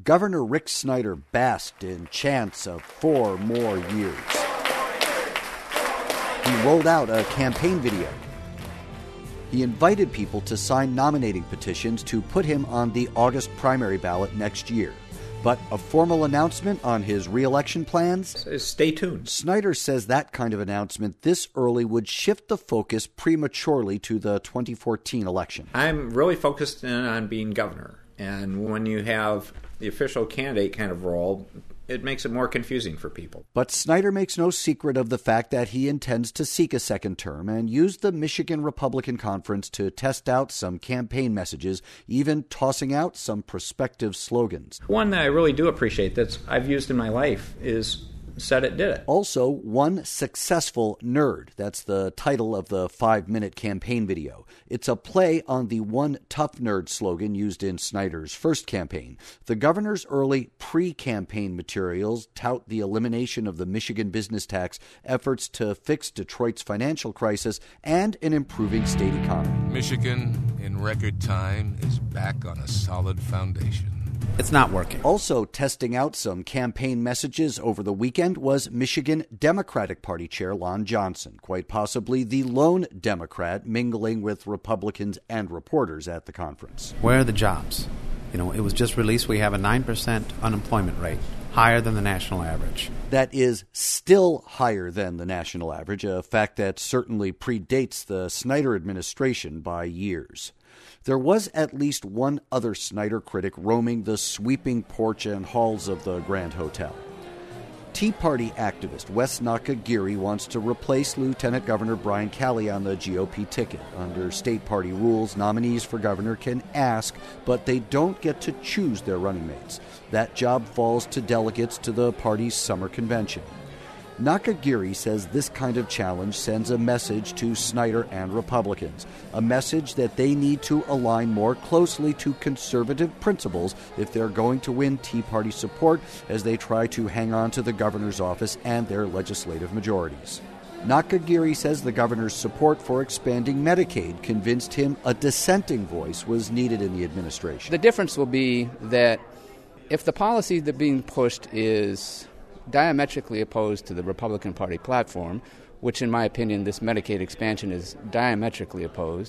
Governor Rick Snyder basked in chants of 4 more years. He rolled out a campaign video. He invited people to sign nominating petitions to put him on the August primary ballot next year. But a formal announcement on his re-election plans? Stay tuned. Snyder says that kind of announcement this early would shift the focus prematurely to the 2014 election. I'm really focused on being governor. And when you have the official candidate kind of role, it makes it more confusing for people. But Snyder makes no secret of the fact that he intends to seek a second term and use the Michigan Republican Conference to test out some campaign messages, even tossing out some prospective slogans. One that I really do appreciate that I've used in my life is "Said It, Did It." Also, One Successful Nerd. That's the title of the 5-minute campaign video. It's a play on the One Tough Nerd slogan used in Snyder's first campaign. The governor's early pre-campaign materials tout the elimination of the Michigan business tax, efforts to fix Detroit's financial crisis, and an improving state economy. Michigan, in record time, is back on a solid foundation. It's not working. Also testing out some campaign messages over the weekend was Michigan Democratic Party Chair Lon Johnson, quite possibly the lone Democrat mingling with Republicans and reporters at the conference. Where are the jobs? It was just released. We have a 9% unemployment rate, higher than the national average. That is still higher than the national average, a fact that certainly predates the Snyder administration by years. There was at least one other Snyder critic roaming the sweeping porch and halls of the Grand Hotel. Tea Party activist Wes Nakagiri wants to replace Lieutenant Governor Brian Calley on the GOP ticket. Under state party rules, nominees for governor can ask, but they don't get to choose their running mates. That job falls to delegates to the party's summer convention. Nakagiri says this kind of challenge sends a message to Snyder and Republicans, a message that they need to align more closely to conservative principles if they're going to win Tea Party support as they try to hang on to the governor's office and their legislative majorities. Nakagiri says the governor's support for expanding Medicaid convinced him a dissenting voice was needed in the administration. The difference will be that if the policy that's being pushed is diametrically opposed to the Republican Party platform, which in my opinion this Medicaid expansion is diametrically opposed,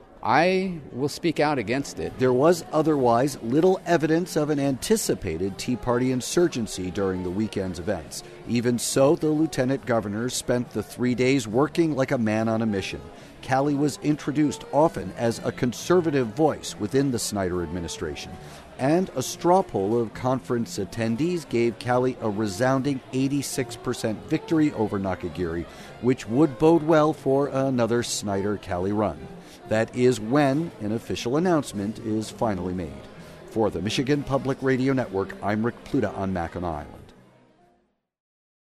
I will speak out against it. There was otherwise little evidence of an anticipated Tea Party insurgency during the weekend's events. Even so, the lieutenant governor spent the 3 days working like a man on a mission. Calley was introduced often as a conservative voice within the Snyder administration, and a straw poll of conference attendees gave Calley a resounding 86% victory over Nakagiri, which would bode well for another Snyder-Calley run. That is when an official announcement is finally made. For the Michigan Public Radio Network, I'm Rick Pluta on Mackinac Island.